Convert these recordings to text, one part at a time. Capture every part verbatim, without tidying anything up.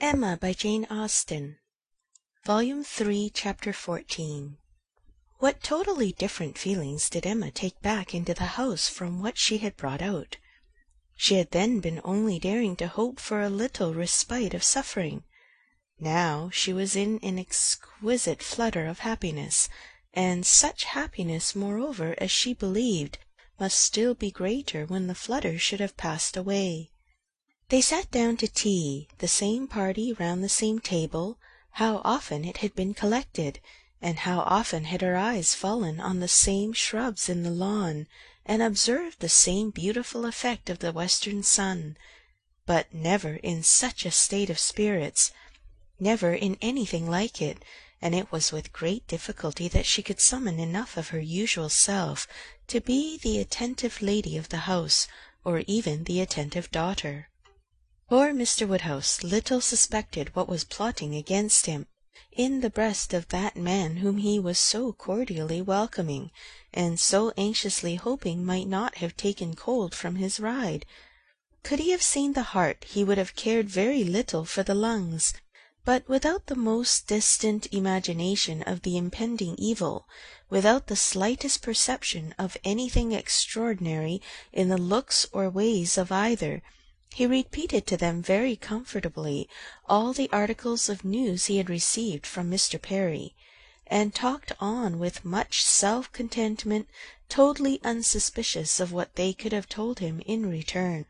Emma by Jane Austen, Volume three, Chapter fourteen. What totally different feelings did Emma take back into the house from what she had brought out! She had then been only daring to hope for a little respite of suffering. Now she was in an exquisite flutter of happiness, and such happiness, moreover, as she believed must still be greater when the flutter should have passed away. They sat down to tea, the same party round the same table. How often it had been collected, and how often had her eyes fallen on the same shrubs in the lawn, and observed the same beautiful effect of the western sun, but never in such a state of spirits, never in anything like it, and it was with great difficulty that she could summon enough of her usual self to be the attentive lady of the house, or even the attentive daughter. Poor Mister Woodhouse little suspected what was plotting against him in the breast of that man whom he was so cordially welcoming, and so anxiously hoping might not have taken cold from his ride. Could he have seen the heart, he would have cared very little for the lungs, but without the most distant imagination of the impending evil, without the slightest perception of anything extraordinary in the looks or ways of either, he repeated to them very comfortably all the articles of news he had received from Mister Perry, and talked on with much self-contentment, totally unsuspicious of what they could have told him in return.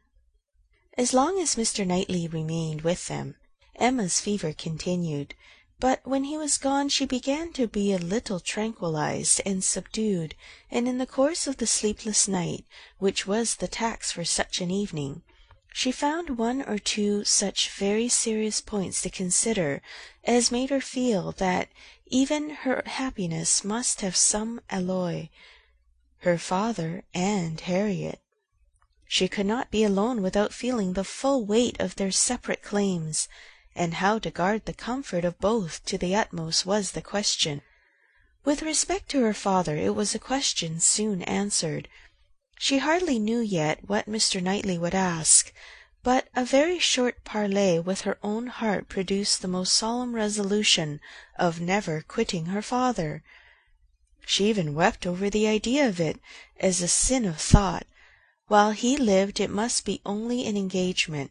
As long as Mister Knightley remained with them, Emma's fever continued, but when he was gone she began to be a little tranquillized and subdued, and in the course of the sleepless night, which was the tax for such an evening, she found one or two such very serious points to consider as made her feel that even her happiness must have some alloy, her father and Harriet. She could not be alone without feeling the full weight of their separate claims, and how to guard the comfort of both to the utmost was the question. With respect to her father, it was a question soon answered. She hardly knew yet what Mister Knightley would ask, but a very short parley with her own heart produced the most solemn resolution of never quitting her father. She even wept over the idea of it, as a sin of thought. While he lived it must be only an engagement.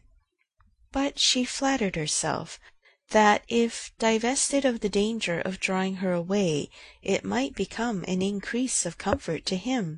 But she flattered herself that if divested of the danger of drawing her away, it might become an increase of comfort to him.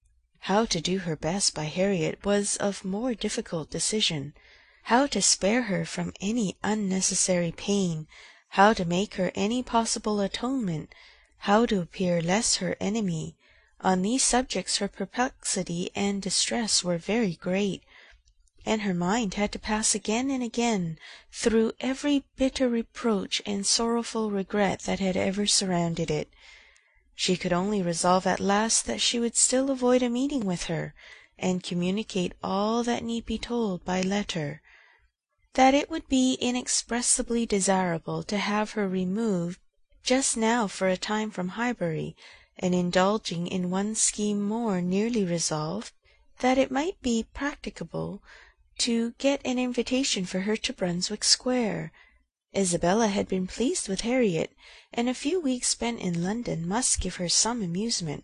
How to do her best by Harriet was of more difficult decision. How to spare her from any unnecessary pain, how to make her any possible atonement, how to appear less her enemy, on these subjects her perplexity and distress were very great, and her mind had to pass again and again through every bitter reproach and sorrowful regret that had ever surrounded it. She could only resolve at last that she would still avoid a meeting with her, and communicate all that need be told by letter; that it would be inexpressibly desirable to have her removed just now for a time from Highbury, and indulging in one scheme more nearly resolved, that it might be practicable to get an invitation for her to Brunswick Square. Isabella had been pleased with Harriet, and a few weeks spent in London must give her some amusement.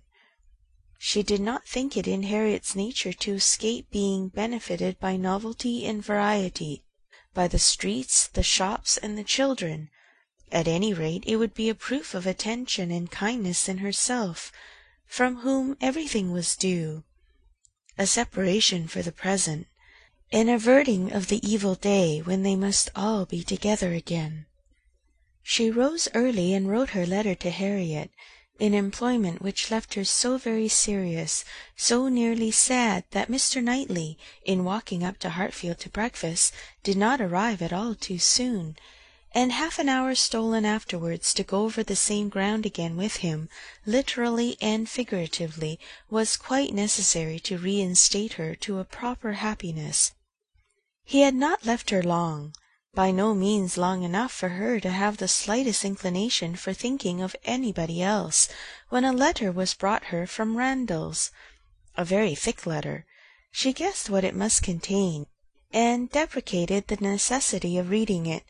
She did not think it in Harriet's nature to escape being benefited by novelty and variety, by the streets, the shops, and the children. At any rate, it would be a proof of attention and kindness in herself, from whom everything was due, a separation for the present, an averting of the evil day when they must all be together again. She rose early and wrote her letter to Harriet, an employment which left her so very serious, so nearly sad, that Mister Knightley, in walking up to Hartfield to breakfast, did not arrive at all too soon, and half an hour stolen afterwards to go over the same ground again with him, literally and figuratively, was quite necessary to reinstate her to a proper happiness. He had not left her long, by no means long enough for her to have the slightest inclination for thinking of anybody else, when a letter was brought her from Randalls, a very thick letter. She guessed what it must contain, and deprecated the necessity of reading it.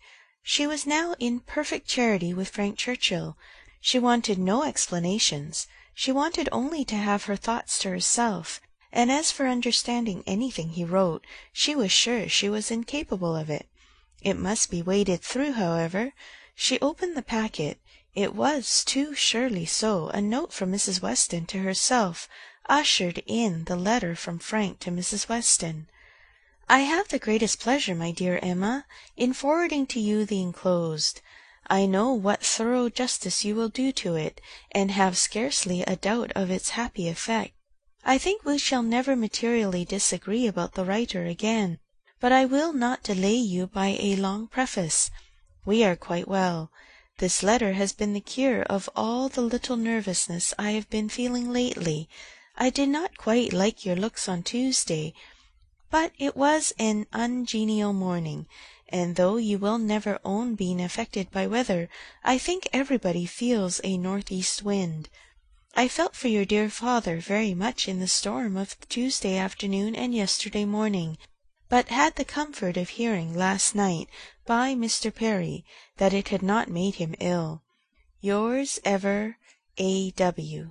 She was now in perfect charity with Frank Churchill. She wanted no explanations. She wanted only to have her thoughts to herself, and as for understanding anything he wrote, she was sure she was incapable of it. It must be waded through, however. She opened the packet. It was, too surely so, a note from Missus Weston to herself, ushered in the letter from Frank to Missus Weston. I have the greatest pleasure, my dear Emma, in forwarding to you the enclosed. I know what thorough justice you will do to it, and have scarcely a doubt of its happy effect. I think we shall never materially disagree about the writer again, but I will not delay you by a long preface. We are quite well. This letter has been the cure of all the little nervousness I have been feeling lately. I did not quite like your looks on Tuesday, but it was an ungenial morning, and though you will never own being affected by weather, I think everybody feels a north-east wind. I felt for your dear father very much in the storm of Tuesday afternoon and yesterday morning, but had the comfort of hearing last night by Mister Perry that it had not made him ill. Yours ever, A. W.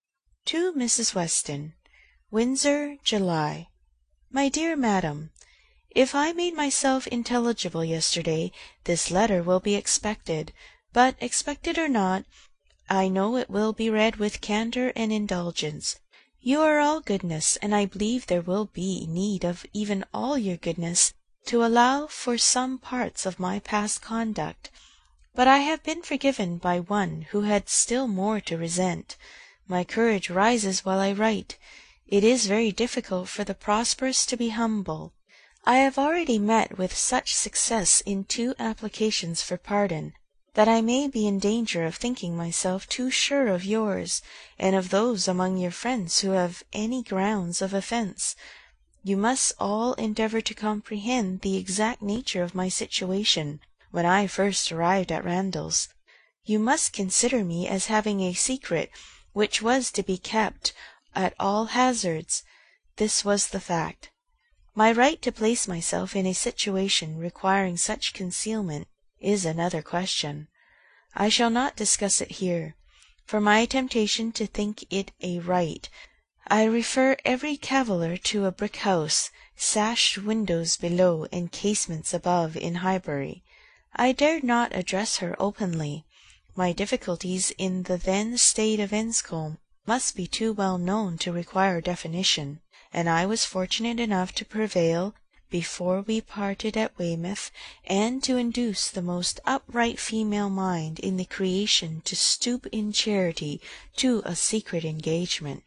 To Missus Weston. Windsor, July. My dear Madam, if I made myself intelligible yesterday, this letter will be expected, but expected or not, I know it will be read with candour and indulgence. You are all goodness, and I believe there will be need of even all your goodness to allow for some parts of my past conduct. But I have been forgiven by one who had still more to resent. My courage rises while I write. It is very difficult for the prosperous to be humble. I have already met with such success in two applications for pardon, that I may be in danger of thinking myself too sure of yours, and of those among your friends who have any grounds of offence. You must all endeavour to comprehend the exact nature of my situation when I first arrived at Randalls. You must consider me as having a secret which was to be kept at all hazards. This was the fact. My right to place myself in a situation requiring such concealment is another question. I shall not discuss it here. For my temptation to think it a right, I refer every caviller to a brick house, sashed windows below and casements above in Highbury. I dared not address her openly. My difficulties in the then state of Enscombe must be too well known to require definition, and I was fortunate enough to prevail before we parted at Weymouth, and to induce the most upright female mind in the creation to stoop in charity to a secret engagement.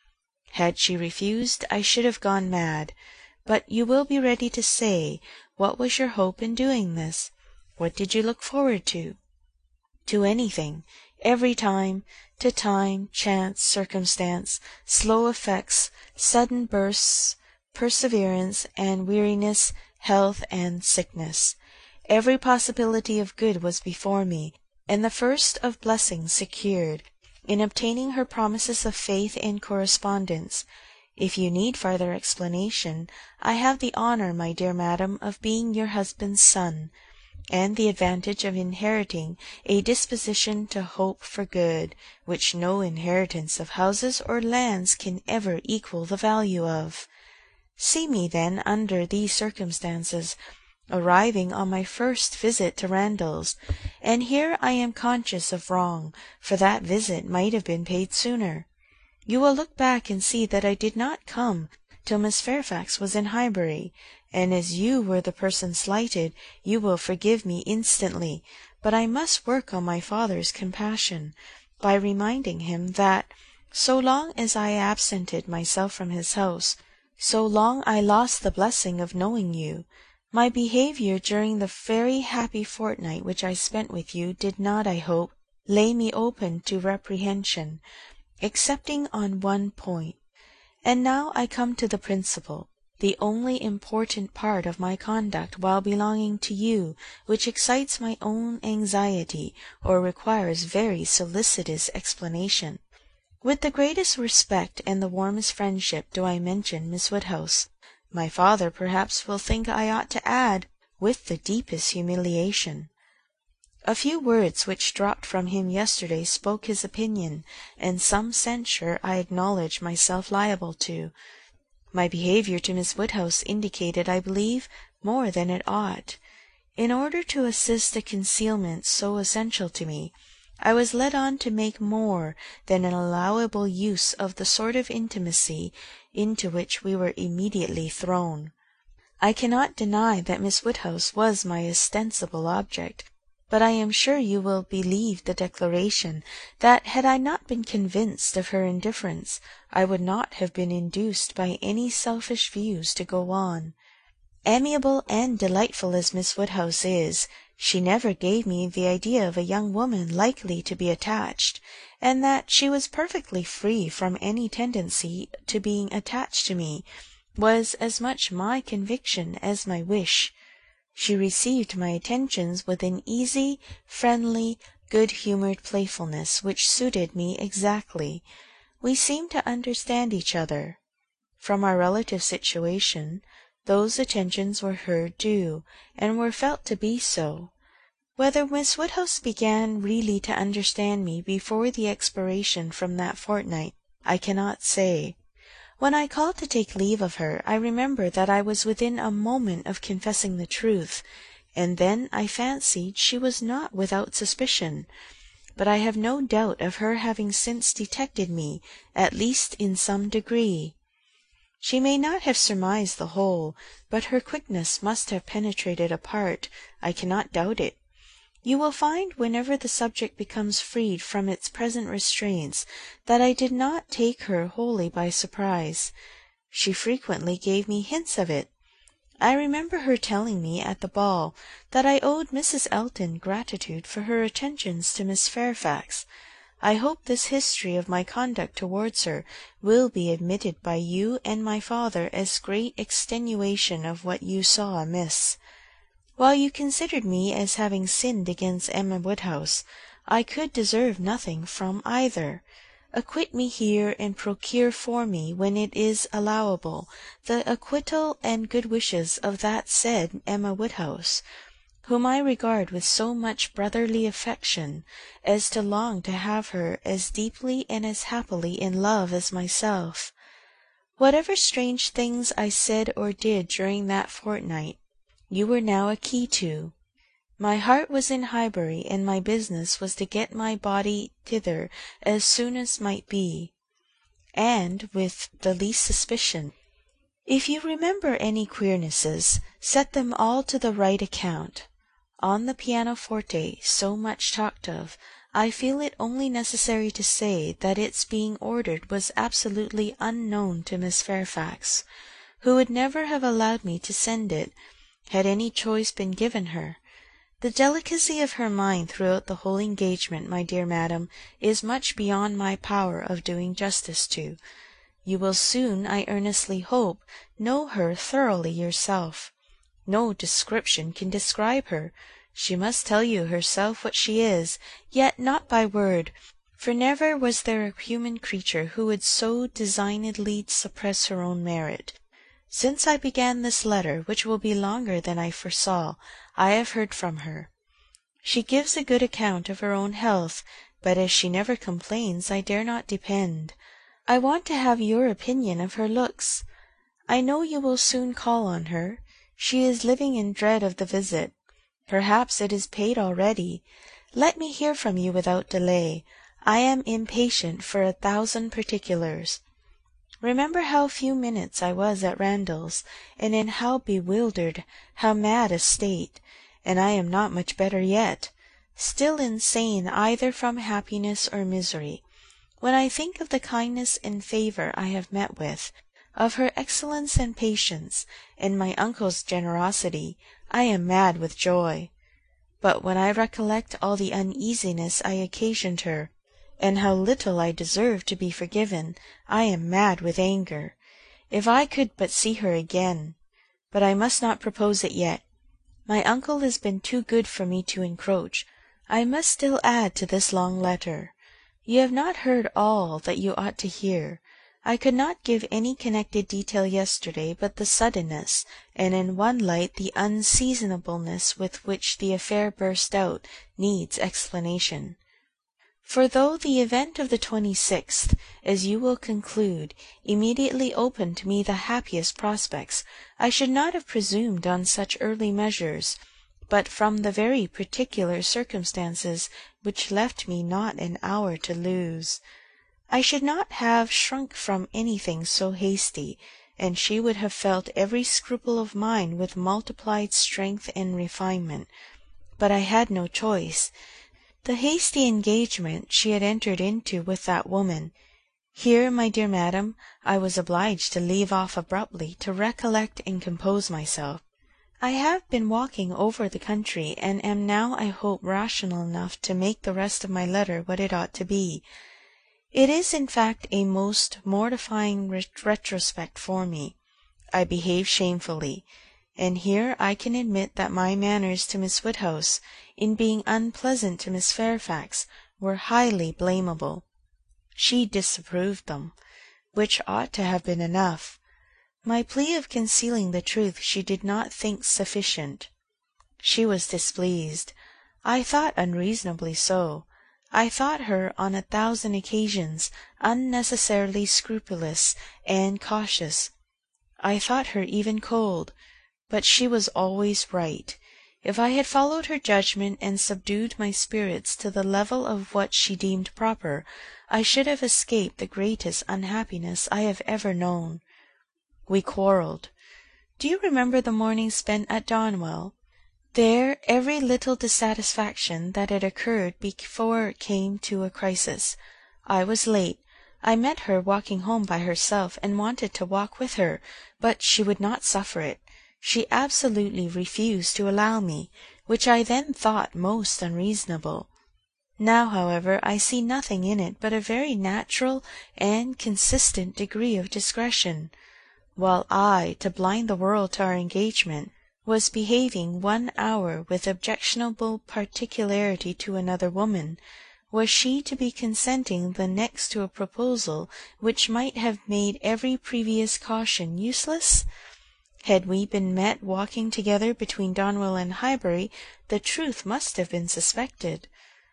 Had she refused, I should have gone mad. But you will be ready to say, what was your hope in doing this? What did you look forward to? To anything, every time, to time, chance, circumstance, slow effects, sudden bursts, perseverance and weariness, health and sickness. Every possibility of good was before me, and the first of blessings secured, in obtaining her promises of faith and correspondence. If you need farther explanation, I have the honour, my dear madam, of being your husband's son, and the advantage of inheriting a disposition to hope for good, which no inheritance of houses or lands can ever equal the value of. See me, then, under these circumstances, arriving on my first visit to Randalls, and here I am conscious of wrong, for that visit might have been paid sooner. You will look back and see that I did not come till Miss Fairfax was in Highbury, and as you were the person slighted, you will forgive me instantly, but I must work on my father's compassion, by reminding him that, so long as I absented myself from his house, so long I lost the blessing of knowing you. My behaviour during the very happy fortnight which I spent with you did not, I hope, lay me open to reprehension, excepting on one point. And now I come to the principal, the only important part of my conduct while belonging to you, which excites my own anxiety, or requires very solicitous explanation. With the greatest respect and the warmest friendship do I mention Miss Woodhouse. My father perhaps will think I ought to add, with the deepest humiliation. A few words which dropped from him yesterday spoke his opinion, and some censure I acknowledge myself liable to. My behaviour to Miss Woodhouse indicated, I believe, more than it ought. In order to assist a concealment so essential to me, I was led on to make more than an allowable use of the sort of intimacy into which we were immediately thrown. I cannot deny that Miss Woodhouse was my ostensible object, but I am sure you will believe the declaration that had I not been convinced of her indifference, I would not have been induced by any selfish views to go on. Amiable and delightful as Miss Woodhouse is, she never gave me the idea of a young woman likely to be attached, and that she was perfectly free from any tendency to being attached to me was as much my conviction as my wish. She received my attentions with an easy, friendly, good-humoured playfulness which suited me exactly. We seemed to understand each other. From our relative situation, those attentions were her due, and were felt to be so. Whether Miss Woodhouse began really to understand me before the expiration from that fortnight, I cannot say. When I called to take leave of her, I remember that I was within a moment of confessing the truth, and then I fancied she was not without suspicion. But I have no doubt of her having since detected me, at least in some degree. She may not have surmised the whole, but her quickness must have penetrated a part, I cannot doubt it. You will find whenever the subject becomes freed from its present restraints that I did not take her wholly by surprise. She frequently gave me hints of it. I remember her telling me at the ball that I owed Missus Elton gratitude for her attentions to Miss Fairfax. I hope this history of my conduct towards her will be admitted by you and my father as great extenuation of what you saw amiss. While you considered me as having sinned against Emma Woodhouse, I could deserve nothing from either. Acquit me here, and procure for me, when it is allowable, the acquittal and good wishes of that said Emma Woodhouse, whom I regard with so much brotherly affection as to long to have her as deeply and as happily in love as myself. Whatever strange things I said or did during that fortnight, you were now a key to. My heart was in Highbury, and my business was to get my body thither as soon as might be, and with the least suspicion. If you remember any queernesses, set them all to the right account. On the pianoforte, so much talked of, I feel it only necessary to say that its being ordered was absolutely unknown to Miss Fairfax, who would never have allowed me to send it, had any choice been given her. The delicacy of her mind throughout the whole engagement, my dear madam, is much beyond my power of doing justice to. You will soon, I earnestly hope, know her thoroughly yourself. No description can describe her. She must tell you herself what she is, yet not by word, for never was there a human creature who would so designedly suppress her own merit. Since I began this letter, which will be longer than I foresaw, I have heard from her. She gives a good account of her own health, but as she never complains, I dare not depend. I want to have your opinion of her looks. I know you will soon call on her. She is living in dread of the visit. Perhaps it is paid already. Let me hear from you without delay. I am impatient for a thousand particulars. Remember how few minutes I was at Randalls, and in how bewildered, how mad a state, and I am not much better yet, still insane either from happiness or misery. When I think of the kindness and favour I have met with, of her excellence and patience, and my uncle's generosity, I am mad with joy. But when I recollect all the uneasiness I occasioned her, and how little I deserve to be forgiven, I am mad with anger. If I could but see her again! But I must not propose it yet. My uncle has been too good for me to encroach. I must still add to this long letter. You have not heard all that you ought to hear. I could not give any connected detail yesterday, but the suddenness, and in one light the unseasonableness with which the affair burst out, needs explanation. For though the event of the twenty-sixth, as you will conclude, immediately opened to me the happiest prospects, I should not have presumed on such early measures, but from the very particular circumstances which left me not an hour to lose. I should not have shrunk from anything so hasty, and she would have felt every scruple of mine with multiplied strength and refinement. But I had no choice. The hasty engagement she had entered into with that woman. Here, my dear madam, I was obliged to leave off abruptly to recollect and compose myself. I have been walking over the country, and am now, I hope, rational enough to make the rest of my letter what it ought to be. It is, in fact, a most mortifying ret- retrospect for me. I behaved shamefully, and here I can admit that my manners to Miss Woodhouse, in being unpleasant to Miss Fairfax, were highly blamable. She disapproved them, which ought to have been enough. My plea of concealing the truth she did not think sufficient. She was displeased. I thought unreasonably so. I thought her on a thousand occasions unnecessarily scrupulous and cautious. I thought her even cold, but she was always right. If I had followed her judgment and subdued my spirits to the level of what she deemed proper, I should have escaped the greatest unhappiness I have ever known. We quarrelled. Do you remember the morning spent at Donwell? There every little dissatisfaction that had occurred before it came to a crisis. I was late. I met her walking home by herself, and wanted to walk with her, but she would not suffer it. She absolutely refused to allow me, which I then thought most unreasonable. Now, however, I see nothing in it but a very natural and consistent degree of discretion. While I, to blind the world to our engagement, was behaving one hour with objectionable particularity to another woman, was she to be consenting the next to a proposal which might have made every previous caution useless? Had we been met walking together between Donwell and Highbury, the truth must have been suspected.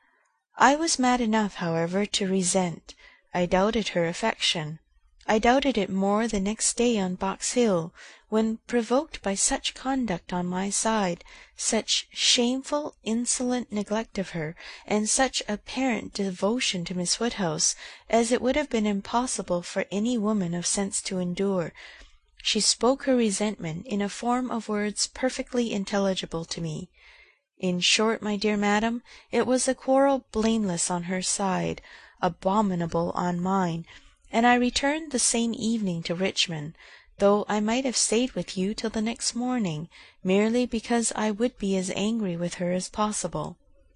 I was mad enough, however, to resent. I doubted her affection. I doubted it more the next day on Box Hill, when, provoked by such conduct on my side, such shameful, insolent neglect of her, and such apparent devotion to Miss Woodhouse, as it would have been impossible for any woman of sense to endure, she spoke her resentment in a form of words perfectly intelligible to me. In short, my dear madam, it was a quarrel blameless on her side, abominable on mine, and I returned the same evening to Richmond, though I might have stayed with you till the next morning, merely because I would be as angry with her as possible.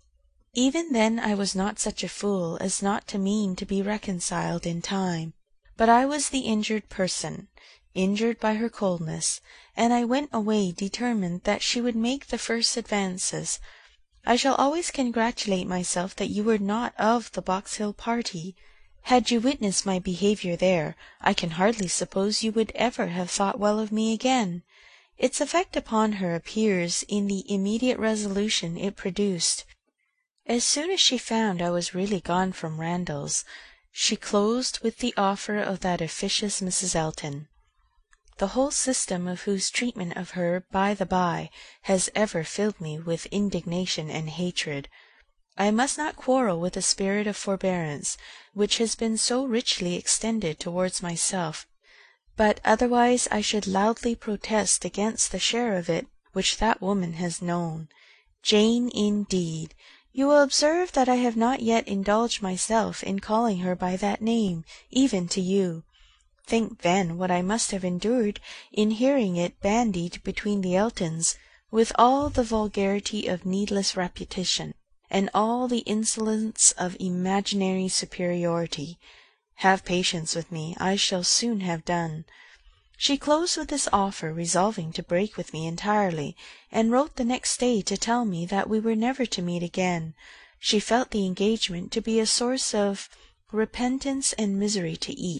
Even then I was not such a fool as not to mean to be reconciled in time, but I was the injured person, injured by her coldness, and I went away determined that she would make the first advances. I shall always congratulate myself that you were not of the Box Hill party. Had you witnessed my behaviour there, I can hardly suppose you would ever have thought well of me again. Its effect upon her appears in the immediate resolution it produced. As soon as she found I was really gone from Randalls, she closed with the offer of that officious Missus Elton, the whole system of whose treatment of her, by the by, has ever filled me with indignation and hatred. I must not quarrel with the spirit of forbearance which has been so richly extended towards myself, but otherwise I should loudly protest against the share of it which that woman has known. Jane, indeed! You will observe that I have not yet indulged myself in calling her by that name, even to you. Think, then, what I must have endured in hearing it bandied between the Eltons, with all the vulgarity of needless repetition, and all the insolence of imaginary superiority. Have patience with me, I shall soon have done. She closed with this offer, resolving to break with me entirely, and wrote the next day to tell me that we were never to meet again. She felt the engagement to be a source of repentance and misery to each.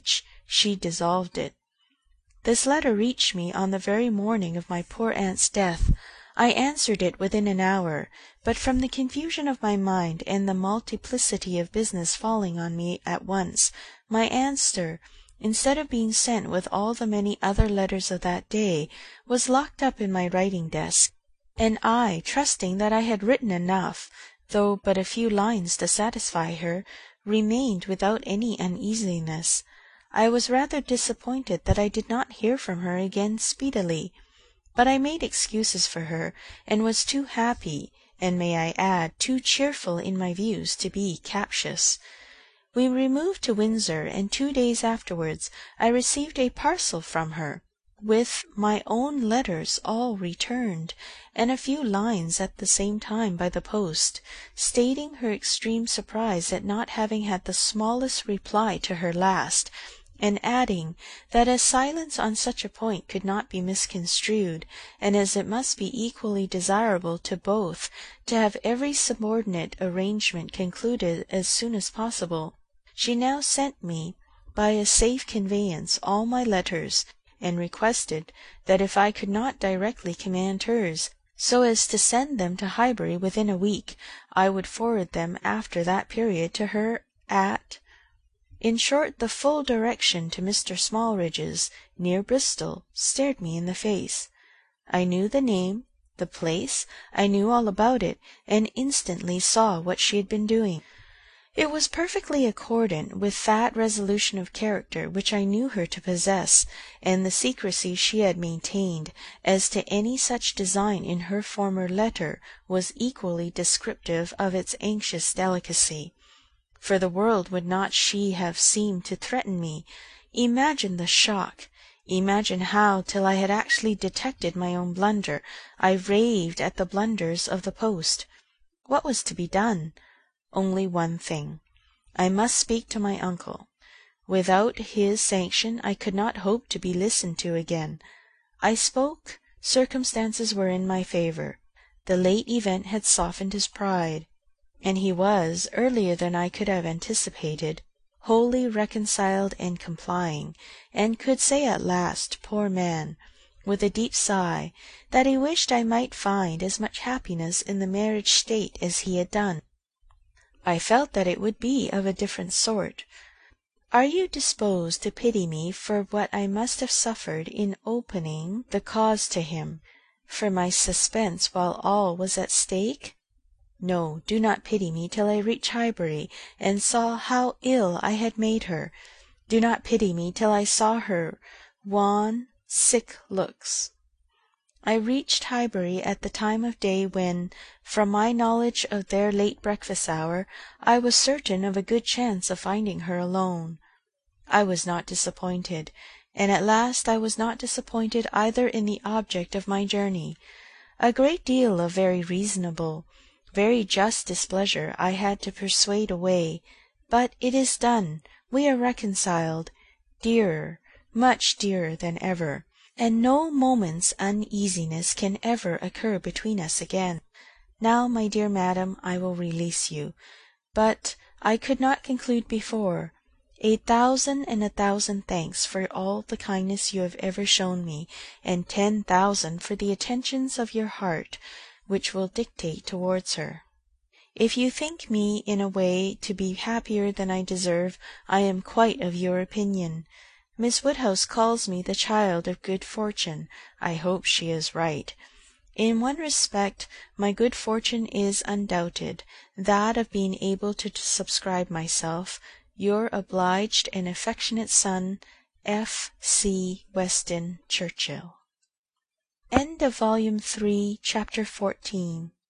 she dissolved it. This letter reached me on the very morning of my poor aunt's death. I answered it within an hour, but from the confusion of my mind and the multiplicity of business falling on me at once, my answer, instead of being sent with all the many other letters of that day, was locked up in my writing-desk, and I, trusting that I had written enough, though but a few lines to satisfy her, remained without any uneasiness. I was rather disappointed that I did not hear from her again speedily, but I made excuses for her, and was too happy, and may I add, too cheerful in my views to be captious. We removed to Windsor, and two days afterwards I received a parcel from her, with my own letters all returned, and a few lines at the same time by the post, stating her extreme surprise at not having had the smallest reply to her last, and adding that as silence on such a point could not be misconstrued, and as it must be equally desirable to both to have every subordinate arrangement concluded as soon as possible, she now sent me by a safe conveyance all my letters, and requested that if I could not directly command hers, so as to send them to Highbury within a week, I would forward them after that period to her at in short, the full direction to Mister Smallridge's, near Bristol, stared me in the face. I knew the name, the place, I knew all about it, and instantly saw what she had been doing. It was perfectly accordant with that resolution of character which I knew her to possess, and the secrecy she had maintained as to any such design in her former letter was equally descriptive of its anxious delicacy. For the world would not she have seemed to threaten me. Imagine the shock. Imagine how, till I had actually detected my own blunder, I raved at the blunders of the post. What was to be done? Only one thing. I must speak to my uncle. Without his sanction I could not hope to be listened to again. I spoke. Circumstances were in my favour. The late event had softened his pride, and he was, earlier than I could have anticipated, wholly reconciled and complying, and could say at last, poor man, with a deep sigh, that he wished I might find as much happiness in the marriage state as he had done. I felt that it would be of a different sort. Are you disposed to pity me for what I must have suffered in opening the cause to him, for my suspense while all was at stake? No, do not pity me till I reach Highbury, and saw how ill I had made her. Do not pity me till I saw her wan, sick looks. I reached Highbury at the time of day when, from my knowledge of their late breakfast hour, I was certain of a good chance of finding her alone. I was not disappointed, and at last I was not disappointed either in the object of my journey. A great deal of very reasonable, very just displeasure I had to persuade away, but it is done. We are reconciled, dearer, much dearer than ever, and no moment's uneasiness can ever occur between us again. Now, my dear madam, I will release you, but I could not conclude before. A thousand and a thousand thanks for all the kindness you have ever shown me, and ten thousand for the attentions of your heart, which will dictate towards her. If you think me in a way to be happier than I deserve, I am quite of your opinion. Miss Woodhouse calls me the child of good fortune. I hope she is right. In one respect my good fortune is undoubted, that of being able to subscribe myself, your obliged and affectionate son, F. C. Weston Churchill. End of Volume Three, Chapter Fourteen.